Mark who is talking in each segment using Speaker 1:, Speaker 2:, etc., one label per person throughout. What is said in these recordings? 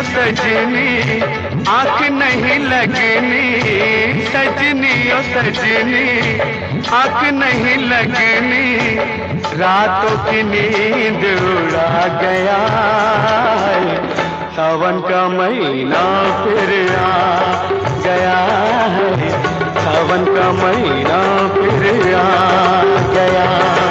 Speaker 1: सजनी आँख नहीं लगनी, सजनी ओ सजनी आँख नहीं लगनी, रातों की नींद उड़ा गया है, सावन का महीना फिर आ गया है, सावन का महीना फिर आ गया।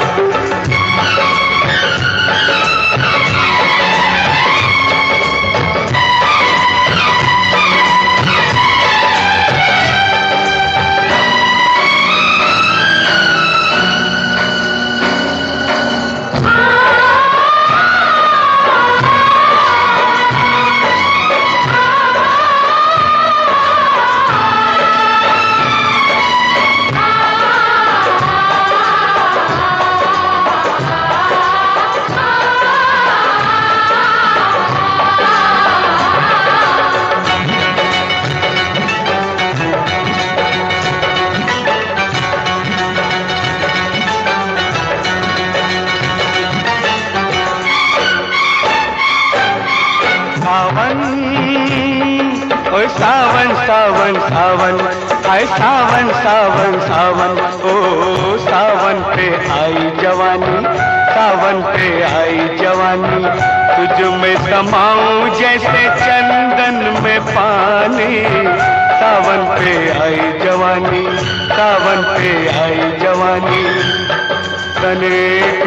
Speaker 1: सावन ओए सावन सावन सावन आए सावन सावन सावन ओ सावन पे आई जवानी, सावन पे आई जवानी, तुझ में समाऊं जैसे चंदन में पानी, सावन पे आई जवानी, सावन पे आई जवानी, तने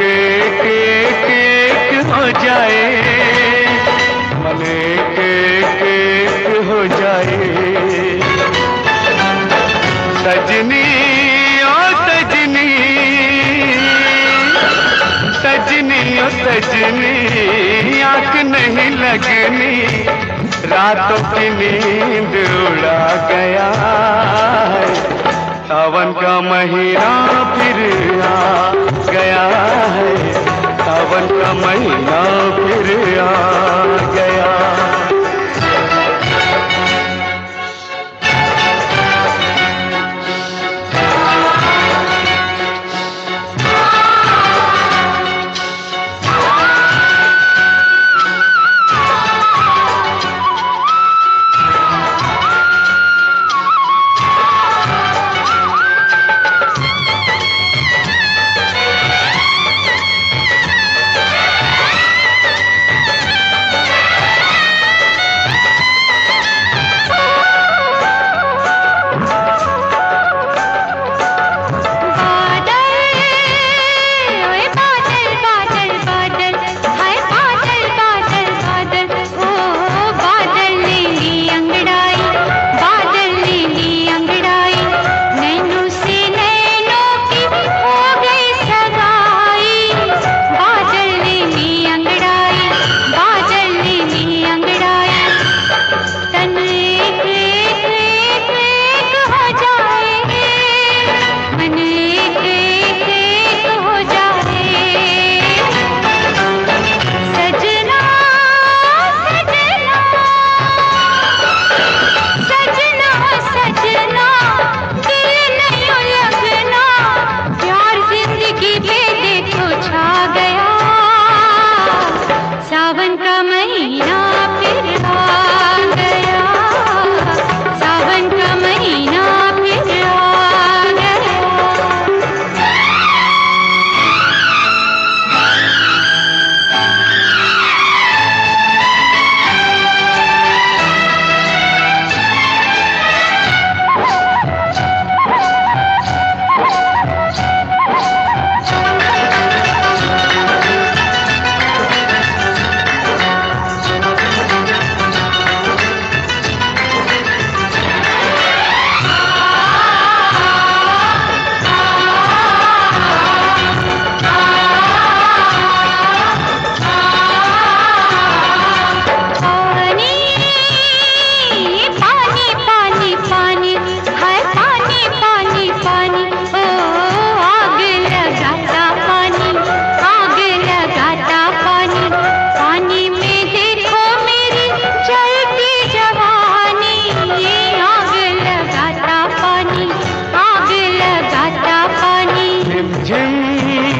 Speaker 1: के हो जाए, मने के हो जाए, सजनी ओ सजनी, सजनी ओ सजनी आँख नहीं लगनी, रातों की नींद उड़ा गया है, सावन का महीना फिर आ गया है, सावन का महीना फिर आ गया।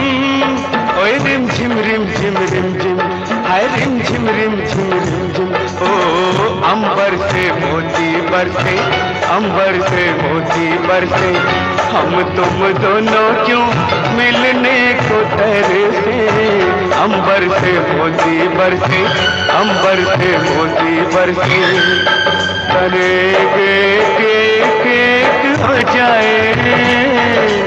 Speaker 1: रिम झिम रिम झिम हाय रिम झिम रिम झिम रिम झिम ओ अंबर से मोती बरसे, अंबर से मोती बरसे, हम तुम दोनों क्यों मिलने को तरसे। अंबर से मोती बरसे, अंबर से मोती बरसे, करेंगे एक एक हो जाए।